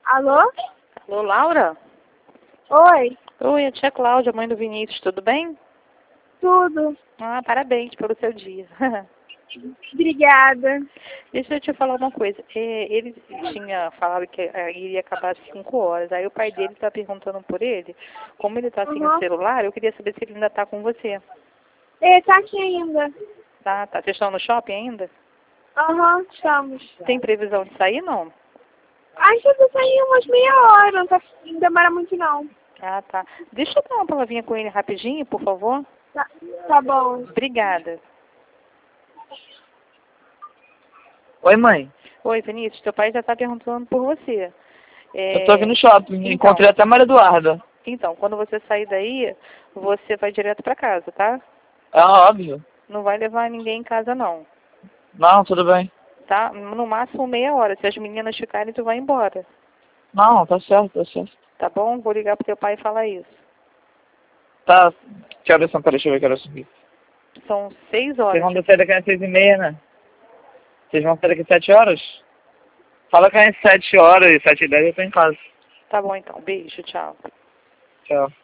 Alô? Alô, Laura? Oi, Oi, a tia Cláudia, mãe do Vinícius, tudo bem? tudo. Ah, parabéns pelo seu dia. Obrigada. Deixa eu te falar uma coisa. Ele tinha falado que iria acabar às 5 horas. Aí o pai dele está perguntando por ele. Como ele está sem o celular, eu queria saber se ele ainda está com você. Ele tá aqui ainda. Tá. Vocês estão no shopping ainda? Estamos. Tem previsão de sair, não? Acho que eu vou sair umas meia hora, não demora muito não. Ah, tá. Deixa eu dar uma palavrinha com ele rapidinho, por favor. Tá bom. Obrigada. Oi, mãe. Oi, Vinícius, teu pai já está perguntando por você. Eu tô aqui no shopping, encontrei até a Maria Eduarda. Então, quando você sair daí, você vai direto para casa, tá? É óbvio. Não vai levar ninguém em casa, não. Não, tudo bem. Tá? No máximo meia hora. Se as meninas ficarem, tu vai embora. Não, tá certo, tá certo. Tá bom? Vou ligar pro teu pai e falar isso. Tá. Que horas são? Peraí, deixa eu ver que horas subir. São 6 Vocês horas. vão sair daqui às 6h30, né? Vocês vão sair daqui às 7 horas? Fala que é às 7 horas, 7h10 eu tô em casa. Tá bom, então. Beijo, tchau. Tchau.